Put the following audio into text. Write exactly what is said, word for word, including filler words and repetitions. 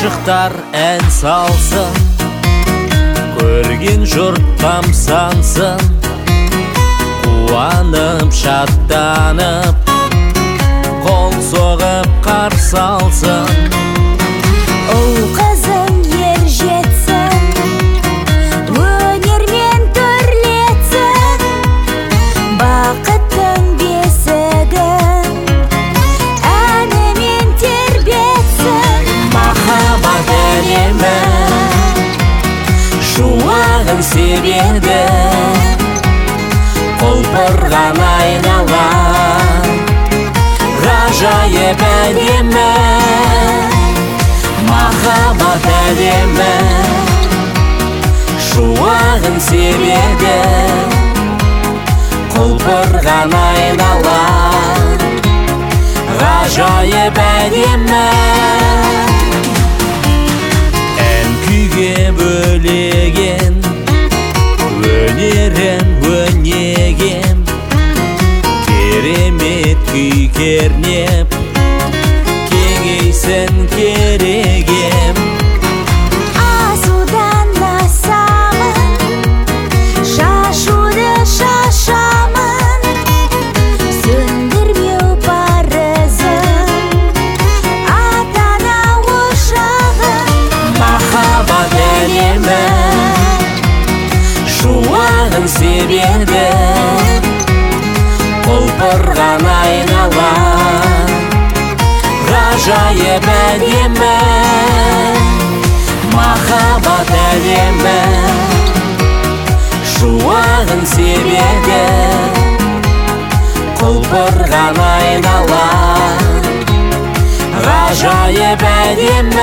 ғашықтар ән салсын, көрген жұрт тамсансын, қуанып шаттанып, қол соғып қарсы алсын. Оу қызым ер жетсін, өнермен төрлетсін, бақыттың бесігін әнімен тербетсін. Махаббат әлемі шуағын себеді, құлпырған айнала ғажайып әдемі. Махаббат әлемі шуағын себеді, құлпырған айнала ғажайып әдемі. Ән күйге бөлеген, өнерін өнегем, керемет күй кернеп, кеңейсін керегем. Асудан асамын, шашуды шашамын, сөндірмеу парызым, ата-ана ошағым. Махаббат әлемі шуағын себеді, құлпырған айнала ғажайып әдемі. Махаббат әлемі шуағын себеді, құлпырған айнала ғажайып әдемі.